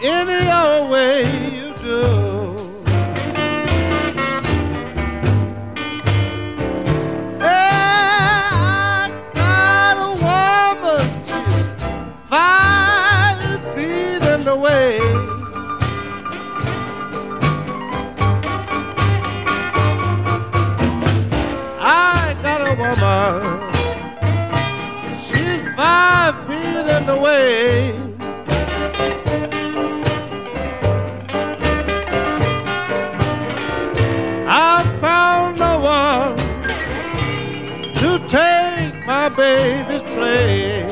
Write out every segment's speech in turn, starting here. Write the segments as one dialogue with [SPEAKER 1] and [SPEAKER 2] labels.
[SPEAKER 1] any old way you do. Yeah, I got a woman, she's 5 feet in the way. I got a woman, she's 5 feet in the way. I found no one to take my baby's place.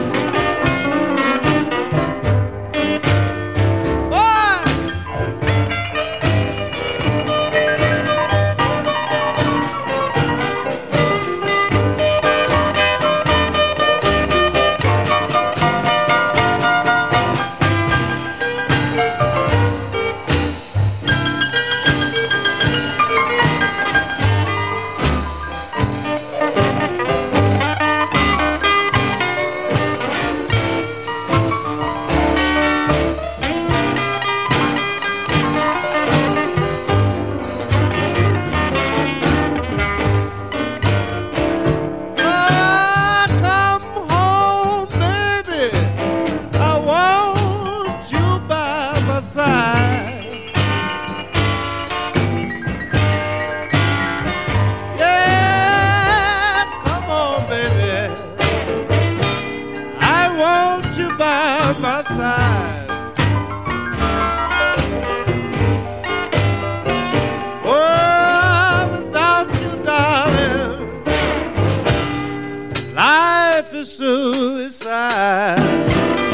[SPEAKER 1] By my side, oh, without you, darling, life is suicide.